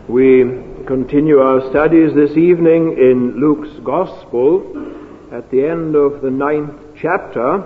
We continue our studies this evening in Luke's Gospel at the end of the 9th chapter.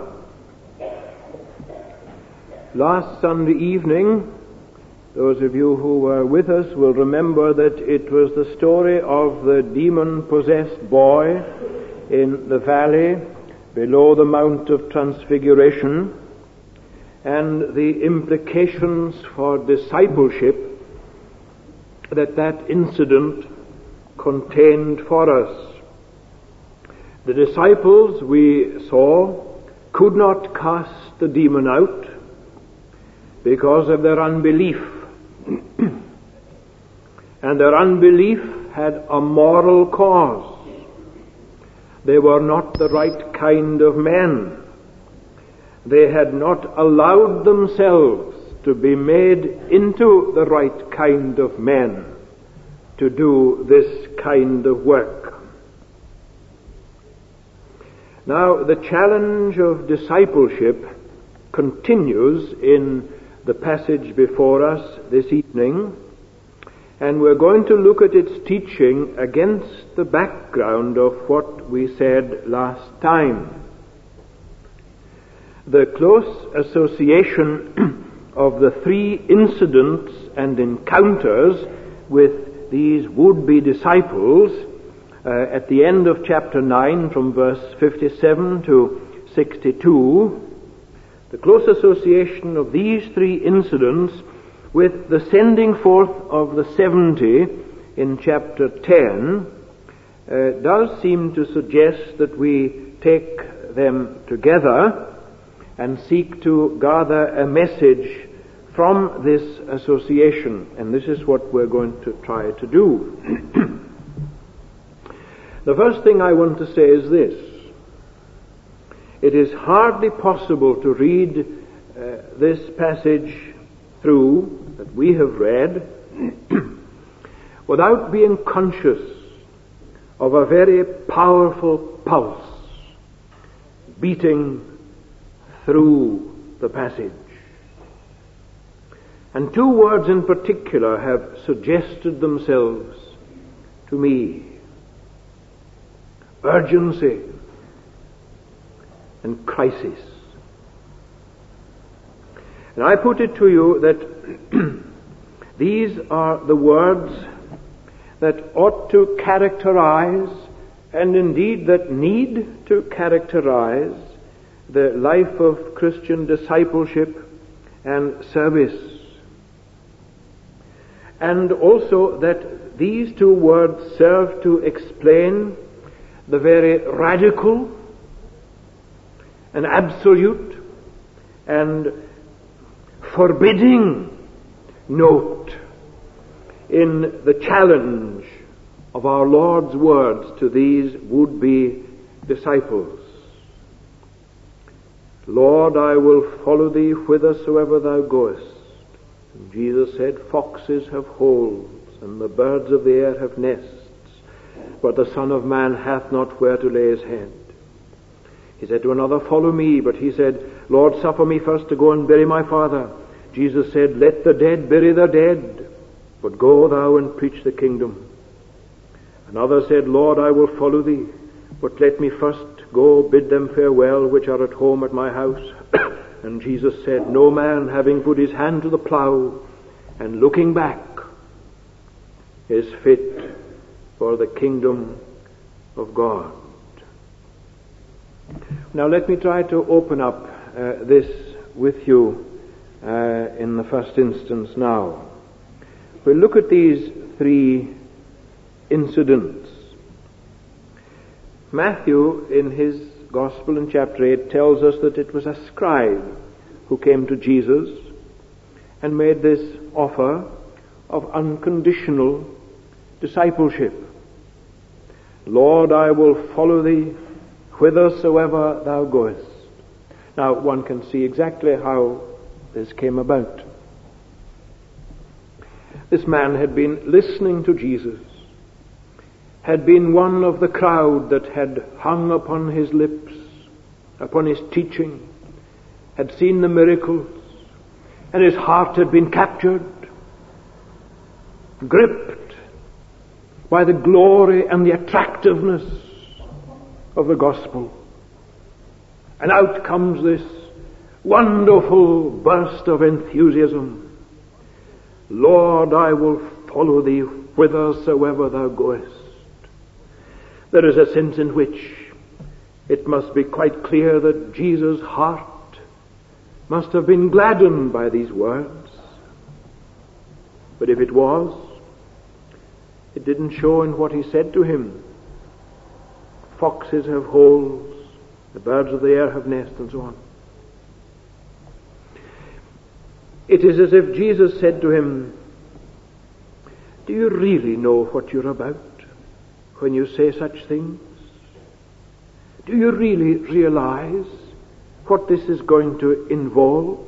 Last Sunday evening, those of you who were with us will remember that it was the story of the demon-possessed boy in the valley below the Mount of Transfiguration and the implications for discipleship that incident contained for us. The disciples, we saw, could not cast the demon out because of their unbelief. And their unbelief had a moral cause. They were not the right kind of men. They had not allowed themselves to be made into the right kind of men to do this kind of work. Now, the challenge of discipleship continues in the passage before us this evening, and we're going to look at its teaching against the background of what we said last time. The close association of the three incidents and encounters with these would-be disciples at the end of chapter 9 from verse 57 to 62, the close association of these three incidents with the sending forth of the 70 in chapter 10 does seem to suggest that we take them together and seek to gather a message from this association, and this is what we're going to try to do. The first thing I want to say is this. It is hardly possible to read this passage through that we have read without being conscious of a very powerful pulse beating through the passage. And two words in particular have suggested themselves to me: urgency and crisis. And I put it to you that these are the words that ought to characterize, and indeed that need to characterize, the life of Christian discipleship and service. And also that these two words serve to explain the very radical and absolute and forbidding note in the challenge of our Lord's words to these would-be disciples. Lord, I will follow thee whithersoever thou goest. And Jesus said, foxes have holes, and the birds of the air have nests, but the Son of Man hath not where to lay his head. He said to another, follow me, but he said, Lord, suffer me first to go and bury my father. Jesus said, let the dead bury their dead, but go thou and preach the kingdom. Another said, Lord, I will follow thee, but let me first go bid them farewell which are at home at my house. And Jesus said, no man, having put his hand to the plough and looking back, is fit for the kingdom of God. Now let me try to open up this with you in the first instance now. We'll look at these three incidents. Matthew, in his Gospel in chapter 8, tells us that it was a scribe who came to Jesus and made this offer of unconditional discipleship. Lord, I will follow thee whithersoever thou goest. Now, one can see exactly how this came about. This man had been listening to Jesus, had been one of the crowd that had hung upon his lips, upon his teaching, had seen the miracles, and his heart had been captured, gripped by the glory and the attractiveness of the gospel. And out comes this wonderful burst of enthusiasm. Lord, I will follow thee whithersoever thou goest. There is a sense in which it must be quite clear that Jesus' heart must have been gladdened by these words. But if it was, it didn't show in what he said to him. Foxes have holes, the birds of the air have nests, and so on. It is as if Jesus said to him, do you really know what you're about when you say such things? Do you really realize what this is going to involve?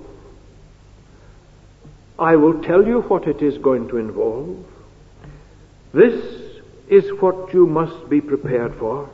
I will tell you what it is going to involve. This is what you must be prepared for.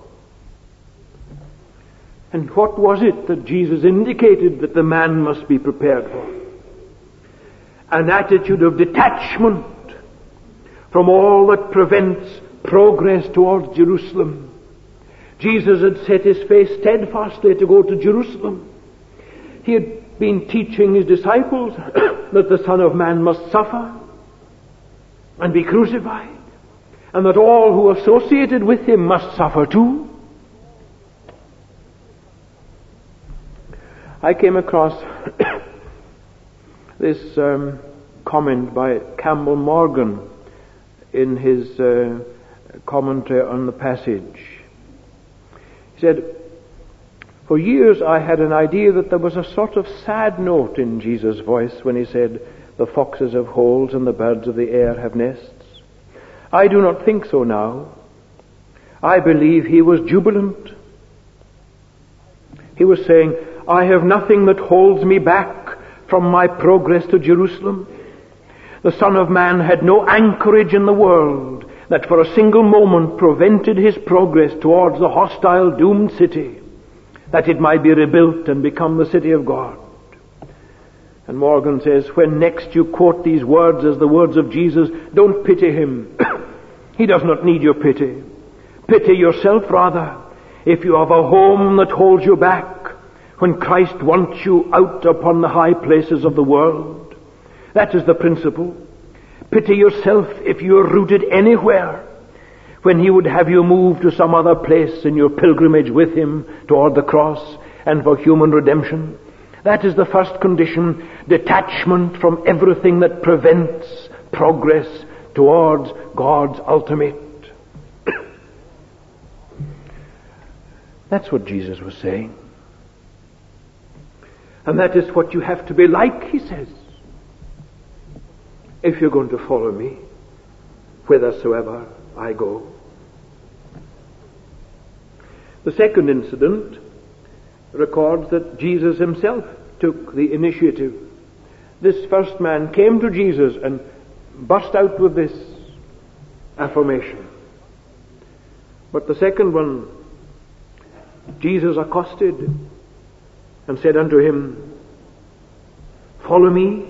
And what was it that Jesus indicated that the man must be prepared for? An attitude of detachment from all that prevents progress towards Jerusalem. Jesus had set his face steadfastly to go to Jerusalem. He had been teaching his disciples that the Son of Man must suffer and be crucified, and that all who associated with him must suffer too. I came across this comment by Campbell Morgan in his commentary on the passage. He said, for years I had an idea that there was a sort of sad note in Jesus' voice when he said, the foxes have holes and the birds of the air have nests. I do not think so now. I believe he was jubilant. He was saying, I have nothing that holds me back from my progress to Jerusalem. The Son of Man had no anchorage in the world that for a single moment prevented his progress towards the hostile doomed city, that it might be rebuilt and become the city of God. And Morgan says, when next you quote these words as the words of Jesus, don't pity him. He does not need your pity. Pity yourself rather, if you have a home that holds you back when Christ wants you out upon the high places of the world. That is the principle. Pity yourself if you are rooted anywhere when he would have you move to some other place in your pilgrimage with him toward the cross and for human redemption. That is the first condition, detachment from everything that prevents progress towards God's ultimate. That's what Jesus was saying. And that is what you have to be like, he says, if you're going to follow me whithersoever I go. The second incident records that Jesus himself took the initiative. This first man came to Jesus and burst out with this affirmation. But the second one, Jesus accosted and said unto him, follow me.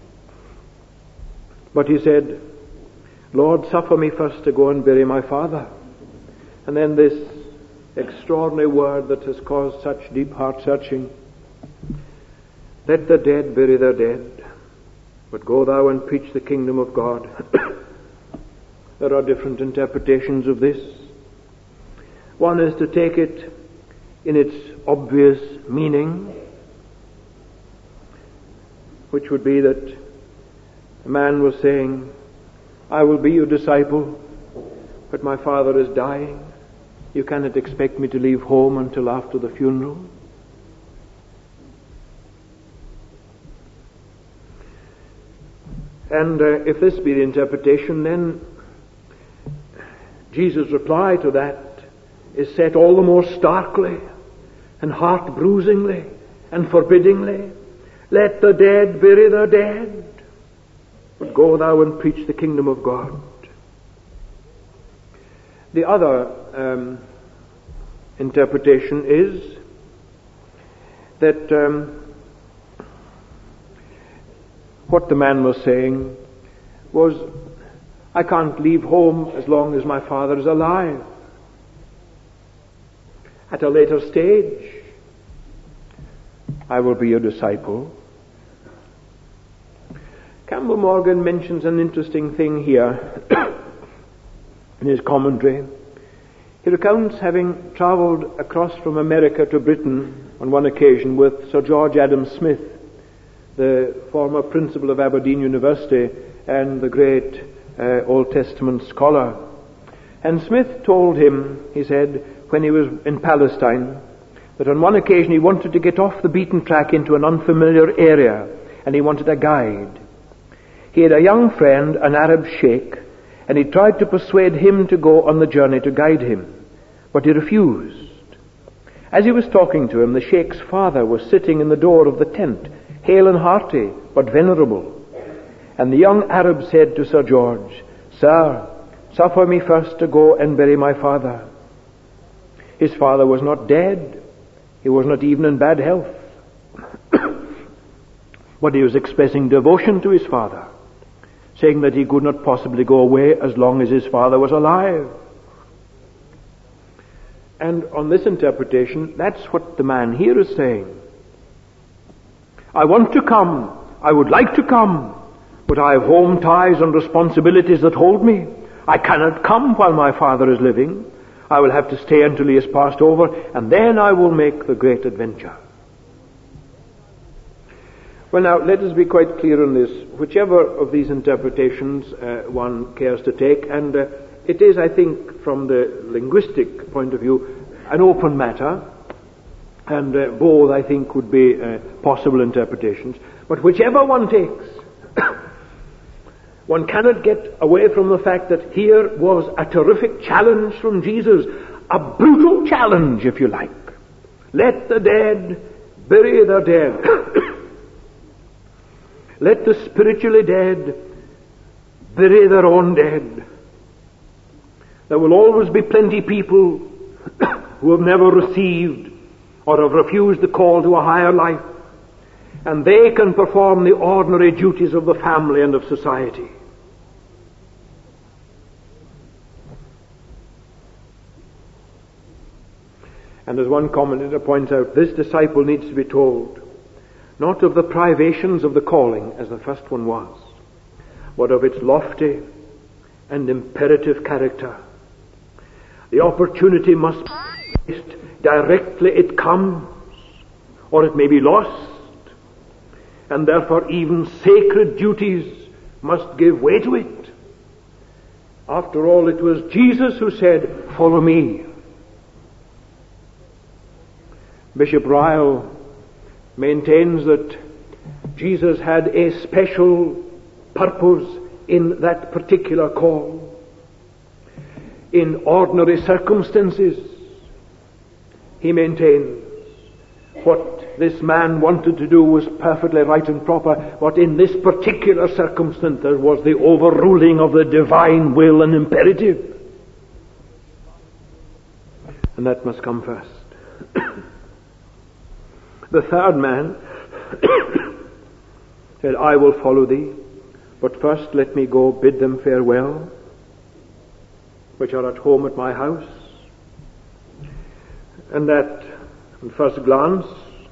But he said, Lord, suffer me first to go and bury my father. And then this extraordinary word that has caused such deep heart searching. Let the dead bury their dead, but go thou and preach the kingdom of God. There are different interpretations of this. One is to take it in its obvious meaning, which would be that the man was saying, I will be your disciple, but my father is dying. You cannot expect me to leave home until after the funeral. And if this be the interpretation, then Jesus' reply to that is set all the more starkly and heart-bruisingly and forbiddingly. Let the dead bury their dead, but go thou and preach the kingdom of God. The other interpretation is that what the man was saying was, I can't leave home as long as my father is alive. At a later stage, I will be your disciple. Campbell Morgan mentions an interesting thing here in his commentary. He recounts having travelled across from America to Britain on one occasion with Sir George Adam Smith, the former principal of Aberdeen University and the great Old Testament scholar. And Smith told him, he said, when he was in Palestine, that on one occasion he wanted to get off the beaten track into an unfamiliar area, and he wanted a guide. He had a young friend, an Arab sheikh, and he tried to persuade him to go on the journey to guide him, but he refused. As he was talking to him, the sheikh's father was sitting in the door of the tent, hale and hearty, but venerable. And the young Arab said to Sir George, "Sir, suffer me first to go and bury my father." His father was not dead. He was not even in bad health. But he was expressing devotion to his father, saying that he could not possibly go away as long as his father was alive. And on this interpretation, that's what the man here is saying. I want to come. I would like to come. But I have home ties and responsibilities that hold me. I cannot come while my father is living. I will have to stay until he has passed over, and then I will make the great adventure. Well, now, let us be quite clear on this. Whichever of these interpretations one cares to take, and it is, I think, from the linguistic point of view, an open matter, and both, I think, would be possible interpretations. But whichever one takes, one cannot get away from the fact that here was a terrific challenge from Jesus, a brutal challenge, if you like. Let the dead bury their dead. Let the spiritually dead bury their own dead. There will always be plenty people who have never received or have refused the call to a higher life, and they can perform the ordinary duties of the family and of society. And as one commentator points out, this disciple needs to be told not of the privations of the calling, as the first one was, but of its lofty and imperative character. The opportunity must be faced directly it comes, or it may be lost, and therefore even sacred duties must give way to it. After all, it was Jesus who said, "Follow me." Bishop Ryle maintains that Jesus had a special purpose in that particular call. In ordinary circumstances, he maintains, what this man wanted to do was perfectly right and proper, but in this particular circumstance there was the overruling of the divine will and imperative. And that must come first. The third man said, "I will follow thee, but first let me go bid them farewell, which are at home at my house." And that, at first glance,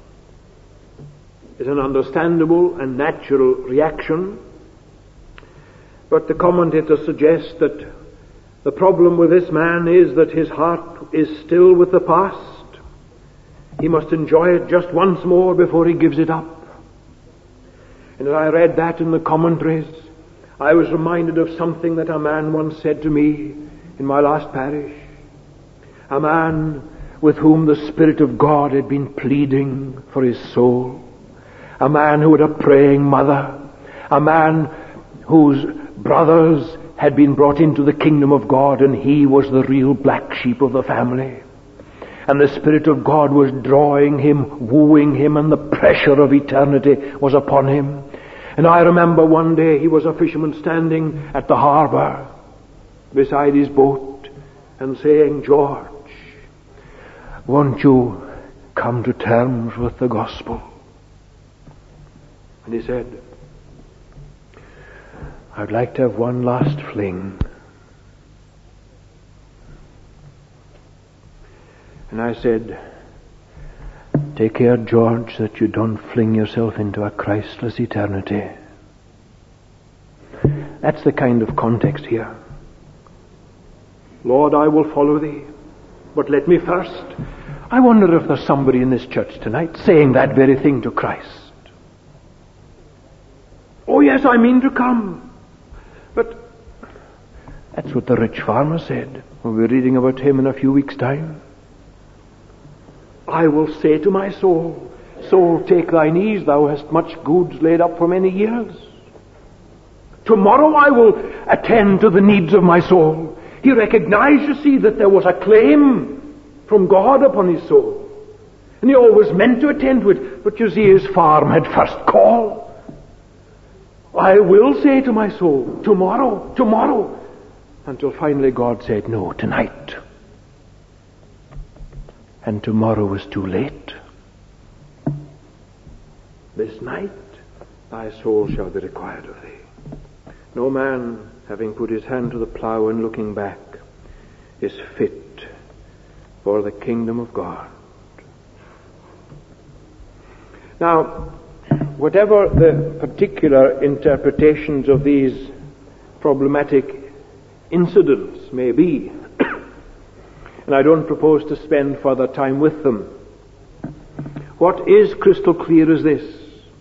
is an understandable and natural reaction. But the commentators suggest that the problem with this man is that his heart is still with the past. He must enjoy it just once more before he gives it up. And as I read that in the commentaries, I was reminded of something that a man once said to me in my last parish. A man with whom the Spirit of God had been pleading for his soul. A man who had a praying mother. A man whose brothers had been brought into the kingdom of God, and he was the real black sheep of the family. And the Spirit of God was drawing him, wooing him, and the pressure of eternity was upon him. And I remember one day he was a fisherman standing at the harbour beside his boat and saying, "George, won't you come to terms with the gospel?" And he said, I'd like to have one last fling. And I said, take care, George, that you don't fling yourself into a Christless eternity. That's the kind of context here. Lord, I will follow thee, but let me first. I wonder if there's somebody in this church tonight saying that very thing to Christ. Oh yes, I mean to come. But that's what the rich farmer said. We'll be reading about him in a few weeks' time. I will say to my soul, soul, take thine ease, thou hast much goods laid up for many years. Tomorrow I will attend to the needs of my soul. He recognized, you see, that there was a claim from God upon his soul. And he always meant to attend to it. But you see, his farm had first call. I will say to my soul, tomorrow, tomorrow. Until finally God said, no, tonight. And tomorrow was too late. This night thy soul shall be required of thee. No man, having put his hand to the plough and looking back, is fit for the kingdom of God. Now, whatever the particular interpretations of these problematic incidents may be, and I don't propose to spend further time with them, what is crystal clear is this: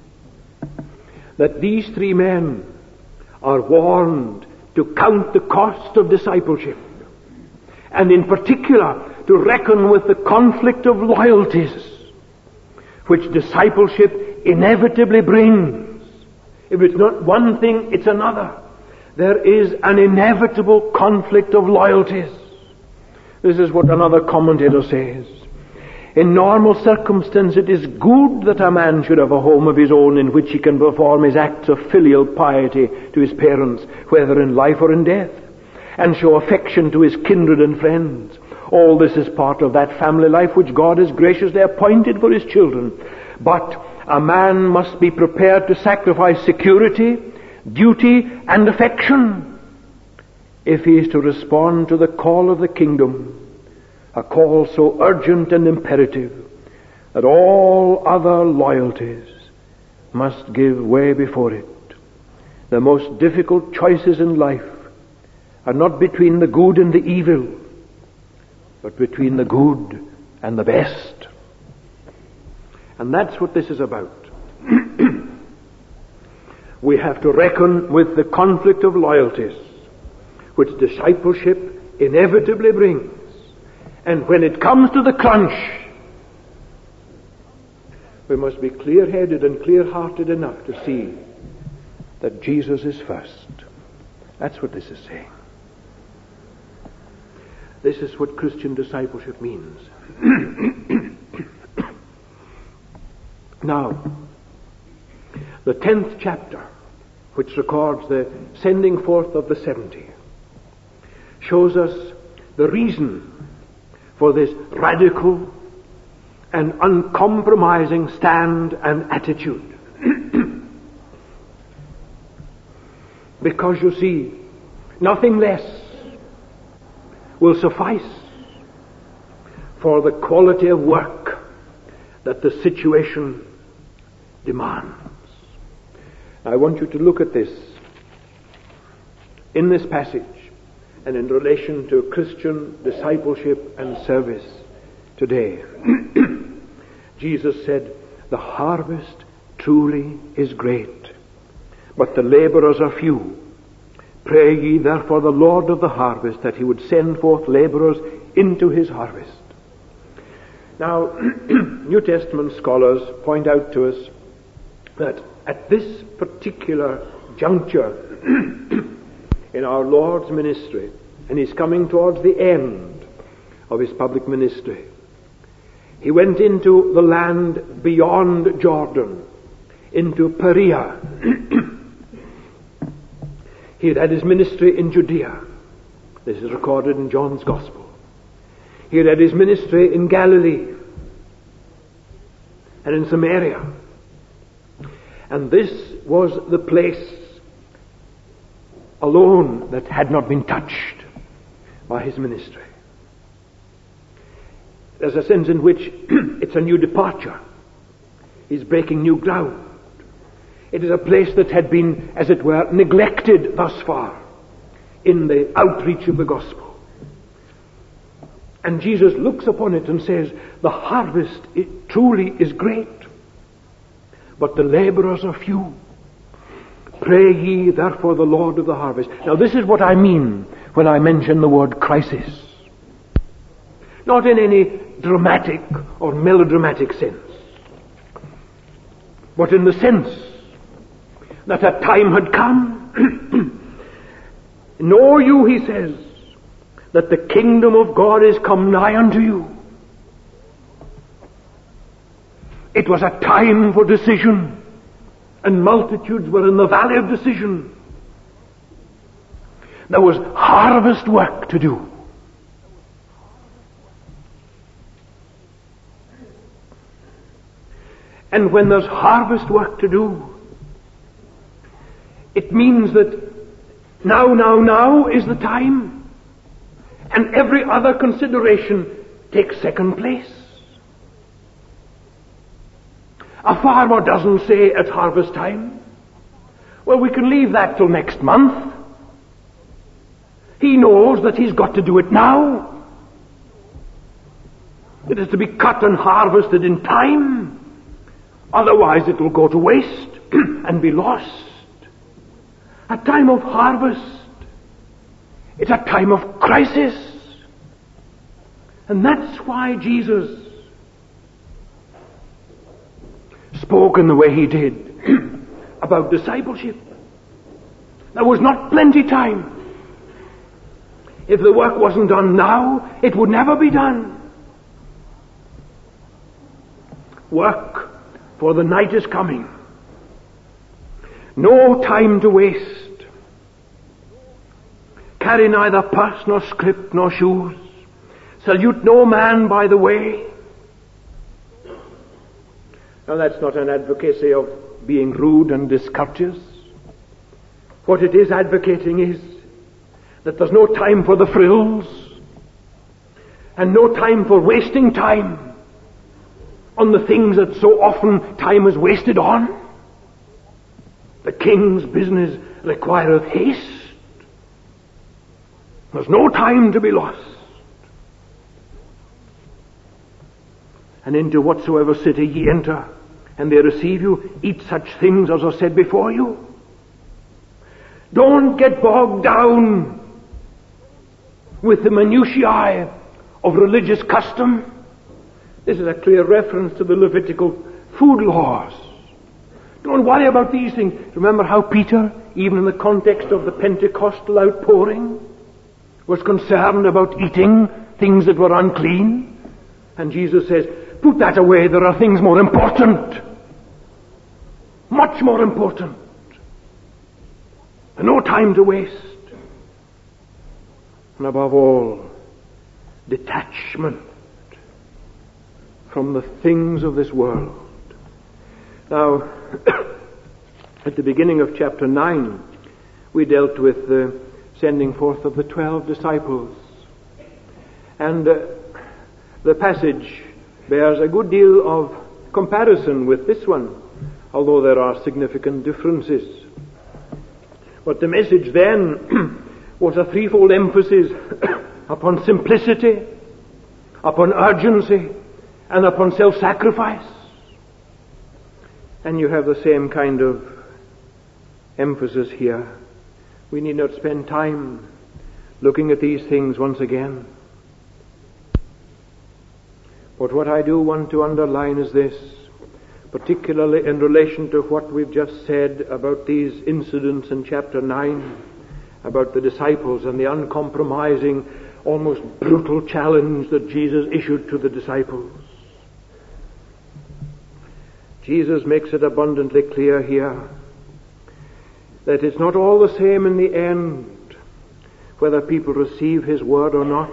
that these three men are warned to count the cost of discipleship, and in particular to reckon with the conflict of loyalties which discipleship inevitably brings. If it's not one thing, it's another. There is an inevitable conflict of loyalties. This is what another commentator says. In normal circumstance, it is good that a man should have a home of his own in which he can perform his acts of filial piety to his parents, whether in life or in death, and show affection to his kindred and friends. All this is part of that family life which God has graciously appointed for his children. But a man must be prepared to sacrifice security, duty, and affection if he is to respond to the call of the kingdom, a call so urgent and imperative that all other loyalties must give way before it. The most difficult choices in life are not between the good and the evil, but between the good and the best. And that's what this is about. We have to reckon with the conflict of loyalties which discipleship inevitably brings. And when it comes to the crunch, we must be clear-headed and clear-hearted enough to see that Jesus is first. That's what this is saying. This is what Christian discipleship means. Now, the 10th chapter, which records the sending forth of the 70, shows us the reason for this radical and uncompromising stand and attitude. Because you see, nothing less will suffice for the quality of work that the situation demands. I want you to look at this in this passage and in relation to Christian discipleship and service today. Jesus said, the harvest truly is great, but the laborers are few. Pray ye therefore the Lord of the harvest that he would send forth laborers into his harvest. Now, New Testament scholars point out to us that at this particular juncture in our Lord's ministry, and he's coming towards the end of his public ministry, he went into the land beyond Jordan, into Perea. He had his ministry in Judea. This is recorded in John's Gospel. He had his ministry in Galilee and in Samaria. And this was the place alone that had not been touched by his ministry. There's a sense in which it's a new departure. He's breaking new ground. It is a place that had been, as it were, neglected thus far in the outreach of the gospel. And Jesus looks upon it and says, the harvest truly is great, but the laborers are few. Pray ye therefore the Lord of the harvest. Now this is what I mean when I mention the word crisis. Not in any dramatic or melodramatic sense, but in the sense that a time had come. Know you, he says, that the kingdom of God is come nigh unto you. It was a time for decision, and multitudes were in the valley of decision. There was harvest work to do. And when there's harvest work to do, it means that now is the time, and every other consideration takes second place. A farmer doesn't say at harvest time, well, we can leave that till next month. He knows that he's got to do it now. It is to be cut and harvested in time. Otherwise it will go to waste and be lost. A time of harvest. It's a time of crisis. And that's why Jesus spoke in the way he did about discipleship. There was not plenty time. If the work wasn't done now, it would never be done. Work, for the night is coming. No time to waste. Carry neither purse nor scrip nor shoes. Salute no man by the way. Now that's not an advocacy of being rude and discourteous. What it is advocating is that there's no time for the frills and no time for wasting time on the things that so often time is wasted on. The king's business requireth haste. There's no time to be lost. And into whatsoever city ye enter, and they receive you, eat such things as are said before you. Don't get bogged down with the minutiae of religious custom. This is a clear reference to the Levitical food laws. Don't worry about these things. Remember how Peter, even in the context of the Pentecostal outpouring, was concerned about eating things that were unclean? And Jesus says, put that away, there are things more important. Much more important. And no time to waste. And above all, detachment from the things of this world. Now, at the beginning of chapter 9, we dealt with the sending forth of the 12 disciples. And the passage bears a good deal of comparison with this one, although there are significant differences. But the message then was a threefold emphasis upon simplicity, upon urgency, and upon self-sacrifice. And you have the same kind of emphasis here. We need not spend time looking at these things once again. But what I do want to underline is this, particularly in relation to what we've just said about these incidents in chapter 9, about the disciples and the uncompromising, almost brutal challenge that Jesus issued to the disciples. Jesus makes it abundantly clear here that it's not all the same in the end whether people receive his word or not.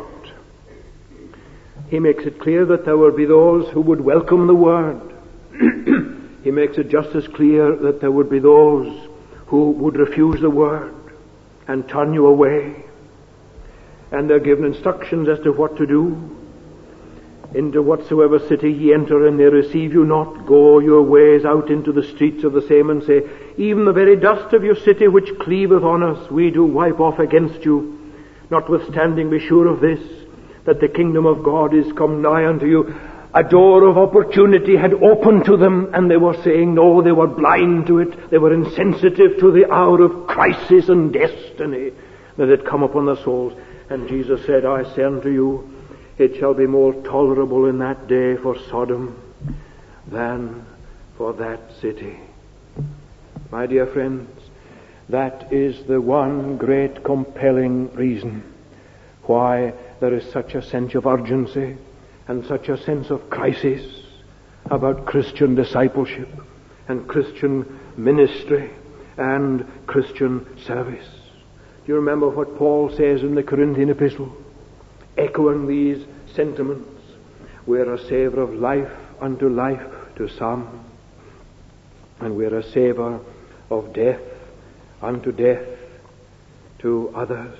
He makes it clear that there will be those who would welcome the word. He makes it just as clear that there would be those who would refuse the word. and turn you away. And they're given instructions as to what to do. Into whatsoever city ye enter, and they receive you not, go your ways out into the streets of the same, and say, even the very dust of your city which cleaveth on us, we do wipe off against you. Notwithstanding, be sure of this, that the kingdom of God is come nigh unto you. A door of opportunity had opened to them, and they were saying no, they were blind to it. They were insensitive to the hour of crisis and destiny that had come upon their souls. And Jesus said, I say unto you, it shall be more tolerable in that day for Sodom than for that city. My dear friends, that is the one great compelling reason why there is such a sense of urgency and such a sense of crisis about Christian discipleship and Christian ministry and Christian service. Do you remember what Paul says in the Corinthian epistle? Echoing these sentiments, we're a savour of life unto life to some, and we're a savour of death unto death to others.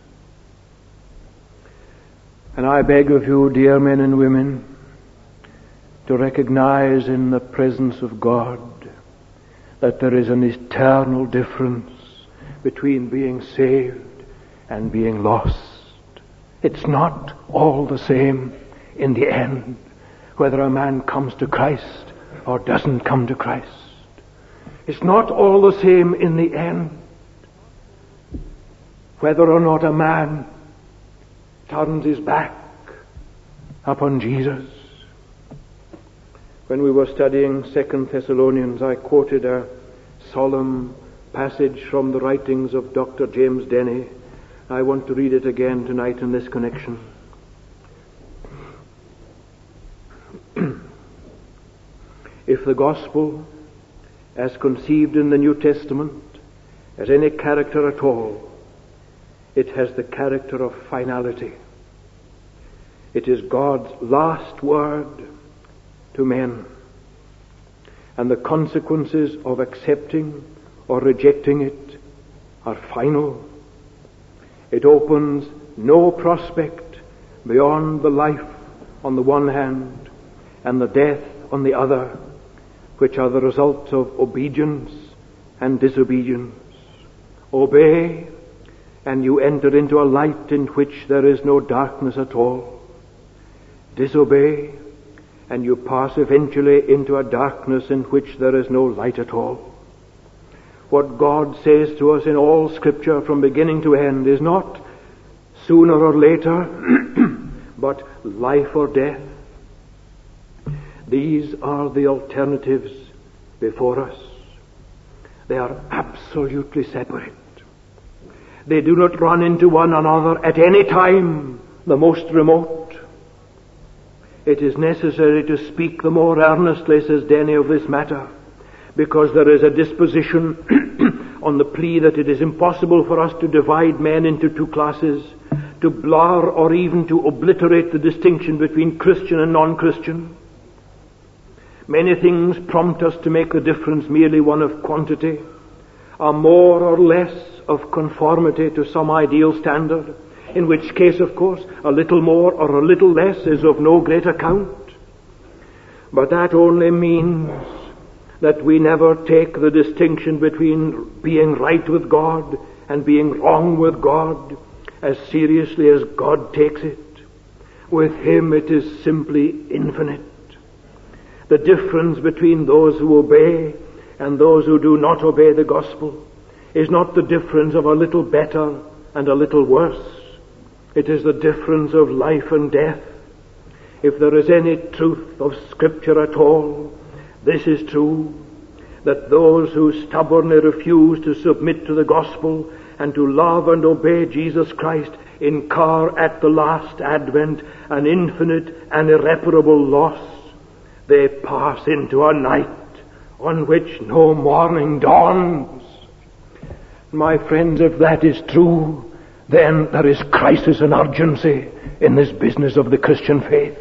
And I beg of you, dear men and women, to recognize in the presence of God that there is an eternal difference between being saved and being lost. It's not all the same in the end whether a man comes to Christ or doesn't come to Christ. It's not all the same in the end whether or not a man turns his back upon Jesus. When we were studying 2 Thessalonians, I quoted a solemn passage from the writings of Dr. James Denney. I want to read it again tonight in this connection. If the gospel, as conceived in the New Testament, has any character at all, it has the character of finality. It is God's last word to men, and the consequences of accepting or rejecting it are final. It opens no prospect beyond the life on the one hand and the death on the other, which are the results of obedience and disobedience. Obey, and you enter into a light in which there is no darkness at all. Disobey, and you pass eventually into a darkness in which there is no light at all. What God says to us in all Scripture from beginning to end is not sooner or later, but life or death. These are the alternatives before us. They are absolutely separate. They do not run into one another at any time, the most remote. It is necessary to speak the more earnestly, says Denney, of this matter, because there is a disposition on the plea that it is impossible for us to divide men into two classes, to blur or even to obliterate the distinction between Christian and non-Christian. Many things prompt us to make the difference merely one of quantity, a more or less of conformity to some ideal standard, in which case, of course, a little more or a little less is of no great account. But that only means that we never take the distinction between being right with God and being wrong with God as seriously as God takes it. With Him it is simply infinite. The difference between those who obey and those who do not obey the gospel is not the difference of a little better and a little worse. It is the difference of life and death. If there is any truth of Scripture at all, this is true, that those who stubbornly refuse to submit to the gospel and to love and obey Jesus Christ incur at the last advent an infinite and irreparable loss. They pass into a night on which no morning dawns. My friends, if that is true, then there is crisis and urgency in this business of the Christian faith.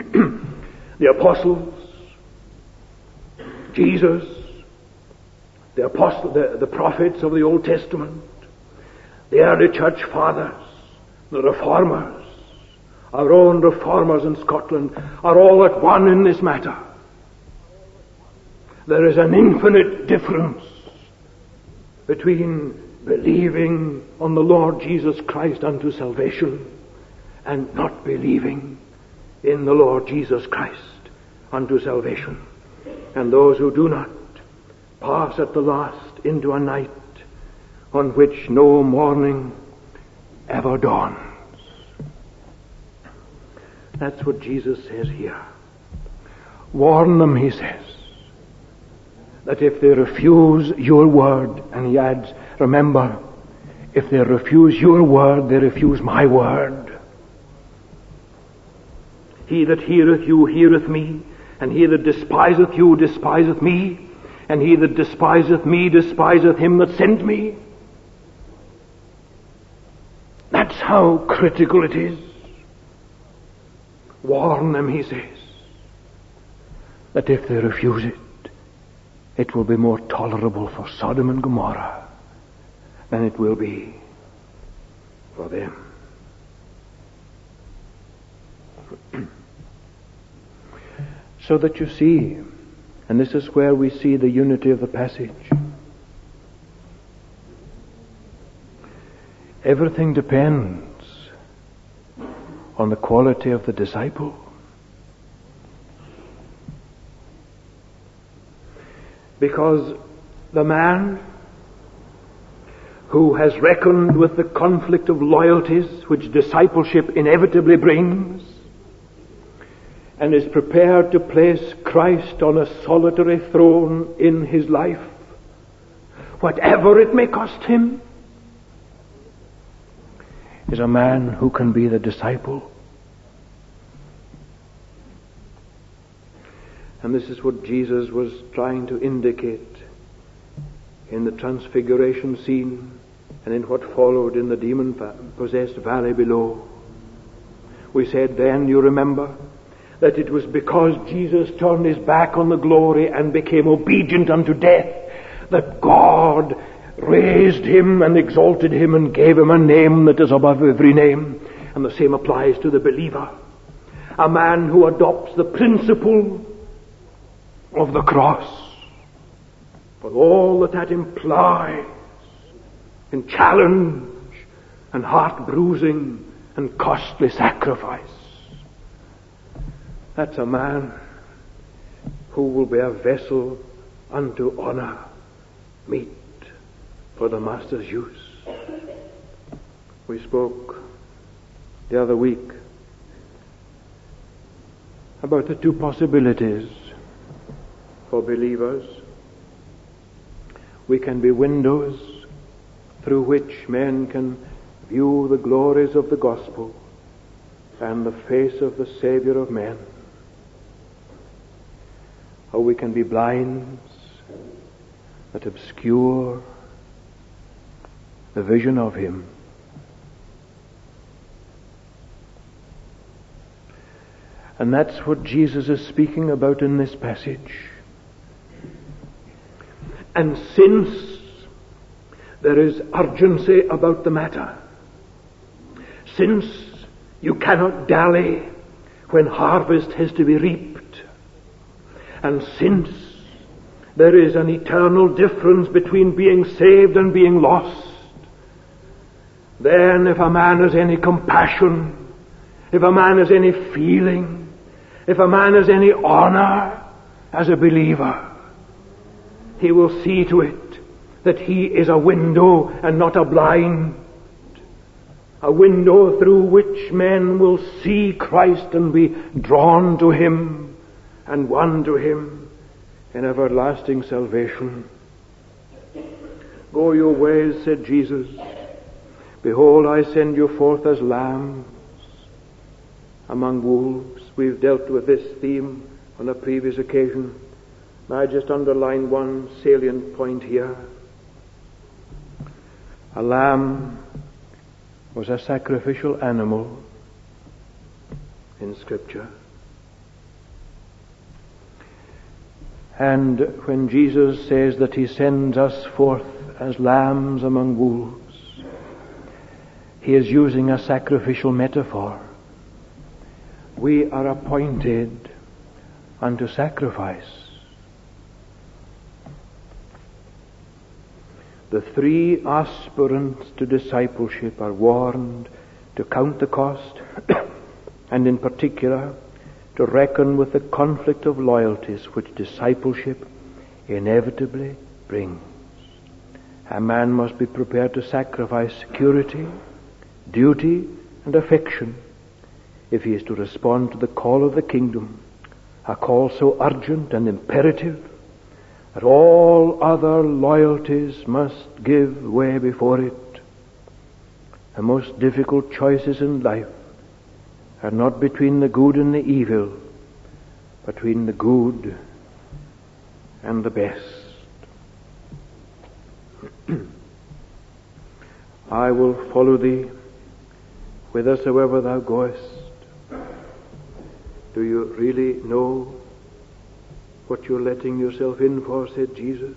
The apostles, Jesus, the prophets of the Old Testament, the early church fathers, the reformers, our own reformers in Scotland, are all at one in this matter. There is an infinite difference between believing on the Lord Jesus Christ unto salvation and not believing in the Lord Jesus Christ unto salvation. And those who do not pass at the last into a night on which no morning ever dawns. That's what Jesus says here. Warn them, he says, that if they refuse your word, and he adds, remember, if they refuse your word, they refuse my word. He that heareth you heareth me, and he that despiseth you despiseth me, and he that despiseth me despiseth him that sent me. That's how critical it is. Warn them, he says, that if they refuse it, it will be more tolerable for Sodom and Gomorrah than it will be for them. So that you see, and this is where we see the unity of the passage, everything depends on the quality of the disciple. Because the man who has reckoned with the conflict of loyalties which discipleship inevitably brings, and is prepared to place Christ on a solitary throne in his life, whatever it may cost him, is a man who can be the disciple. And this is what Jesus was trying to indicate in the transfiguration scene and in what followed in the demon-possessed valley below. We said then, you remember, that it was because Jesus turned his back on the glory and became obedient unto death that God raised him and exalted him and gave him a name that is above every name. And the same applies to the believer. A man who adopts the principle of the cross, for all that implies in challenge and heart bruising and costly sacrifice. That's a man who will be a vessel unto honor, meet for the Master's use. We spoke the other week about the two possibilities for believers. We can be windows through which men can view the glories of the gospel and the face of the Savior of men. Or we can be blinds that obscure the vision of him. And that's what Jesus is speaking about in this passage. And since there is urgency about the matter, since you cannot dally when harvest has to be reaped, and since there is an eternal difference between being saved and being lost, then if a man has any compassion, if a man has any feeling, if a man has any honor as a believer, he will see to it that he is a window and not a blind. A window through which men will see Christ and be drawn to him and won to him in everlasting salvation. Go your ways, said Jesus. Behold, I send you forth as lambs among wolves. We've dealt with this theme on a previous occasion. I just underline one salient point here. A lamb was a sacrificial animal in Scripture. And when Jesus says that he sends us forth as lambs among wolves, he is using a sacrificial metaphor. We are appointed unto sacrifice. The three aspirants to discipleship are warned to count the cost and in particular to reckon with the conflict of loyalties which discipleship inevitably brings. A man must be prepared to sacrifice security, duty, and affection if he is to respond to the call of the kingdom, a call so urgent and imperative that all other loyalties must give way before it. The most difficult choices in life are not between the good and the evil, but between the good and the best. I will follow thee whithersoever thou goest. Do you really know what you're letting yourself in for, said Jesus?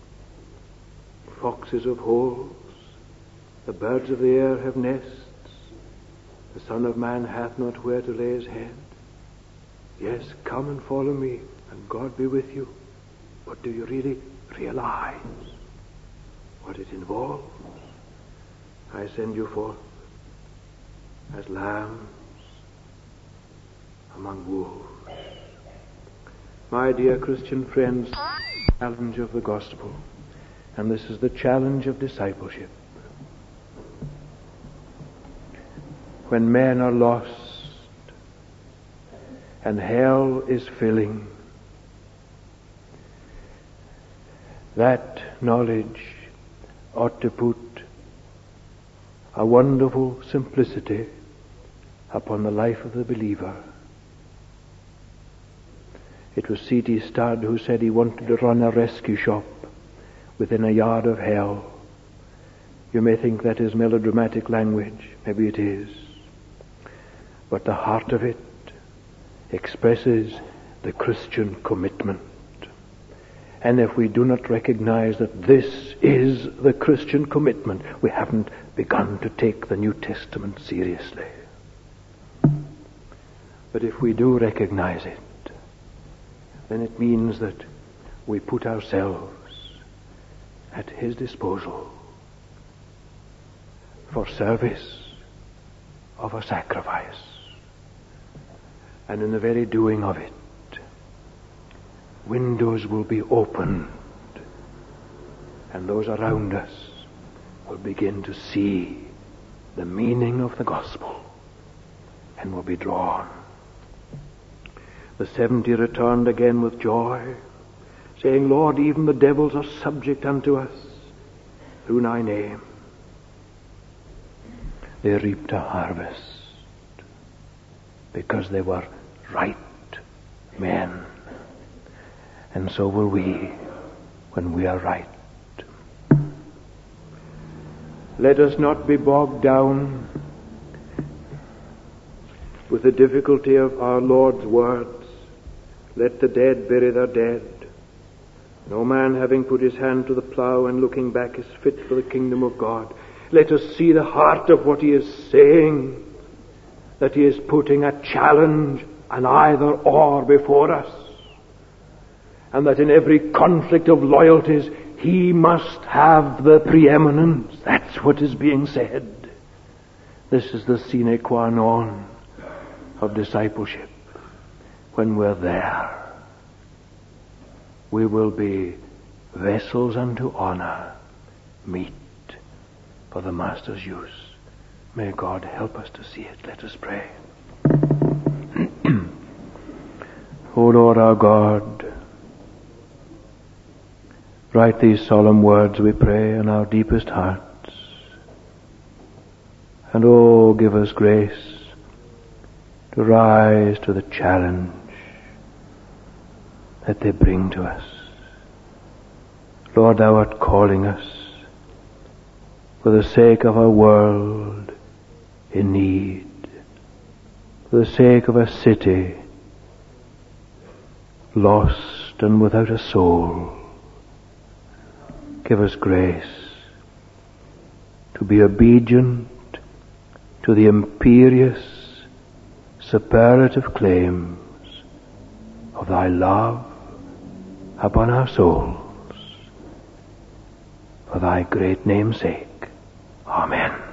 Foxes have holes, the birds of the air have nests, the Son of Man hath not where to lay his head. Yes, come and follow me, and God be with you. But do you really realize what it involves? I send you forth as lambs among wolves. My dear Christian friends, the challenge of the gospel, and this is the challenge of discipleship. When men are lost and hell is filling, that knowledge ought to put a wonderful simplicity upon the life of the believer. It was C.T. Studd who said he wanted to run a rescue shop within a yard of hell. You may think that is melodramatic language. Maybe it is. But the heart of it expresses the Christian commitment. And if we do not recognize that this is the Christian commitment, we haven't begun to take the New Testament seriously. But if we do recognize it, then it means that we put ourselves at his disposal for service of a sacrifice. And in the very doing of it, windows will be opened, and those around us will begin to see the meaning of the gospel and will be drawn. The 70 returned again with joy, saying, Lord, even the devils are subject unto us through thy name. They reaped a harvest because they were right men. And so will we when we are right. Let us not be bogged down with the difficulty of our Lord's words. Let the dead bury their dead. No man having put his hand to the plough and looking back is fit for the kingdom of God. Let us see the heart of what he is saying, that he is putting a challenge, an either or before us, and that in every conflict of loyalties he must have the preeminence. That's what is being said. This is the sine qua non of discipleship. When we're there, we will be vessels unto honor, meet for the Master's use. May God help us to see it. Let us pray. O Lord our God, write these solemn words, we pray, in our deepest hearts. And oh, give us grace to rise to the challenge that they bring to us. Lord, thou art calling us for the sake of a world in need, for the sake of a city lost and without a soul. Give us grace to be obedient to the imperious, superlative claims of thy love upon our souls. For thy great name's sake. Amen.